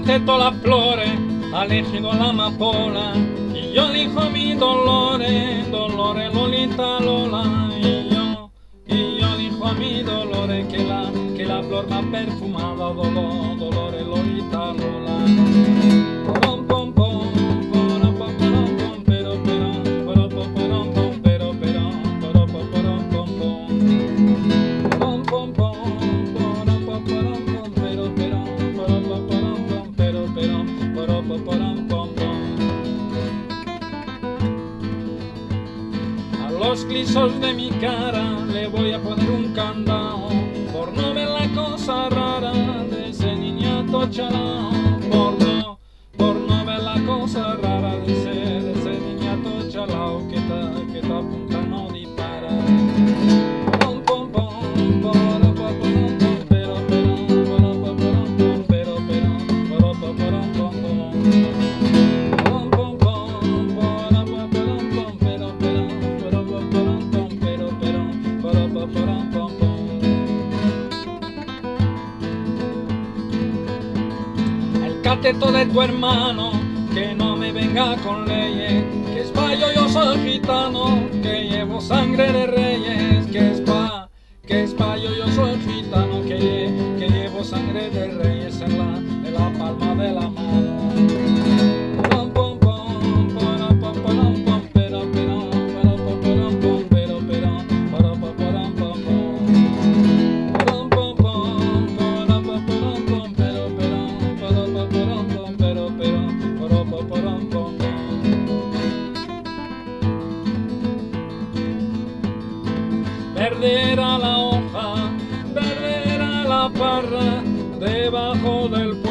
entre todas las flores ha elegido a la amapola, y yo elijo a mi Dolores, Dolores, Lolita, Lola, y yo elijo a mi Dolores, que la flor más perfumada, Dolores, Lolita, Lola. Pom, pom, pom, pom, pom, pom, pom, pero, pom, pom, pom, pero, pom, pom, pom. Pom, pom, pom, pom, pom, pom, pero, a los clisos de mi cara le voy a poner un candado, por no ver la cosa rara de ese niñato chalao, por no ver la cosa rara de ese niñato chalao que está a punta no dispara. Pom, pom, pom, pom, pom, pom, pero, el cateto de tu hermano, que no me venga con leyes, que es payo, yo soy gitano, que llevo sangre de reyes, que es payo, yo soy gitano, que llevo sangre de reyes en la palma de la mano. Pom, pom, pom, pom, pom, pom, pom, pero, verde era la hoja, verde era la parra, debajo del puente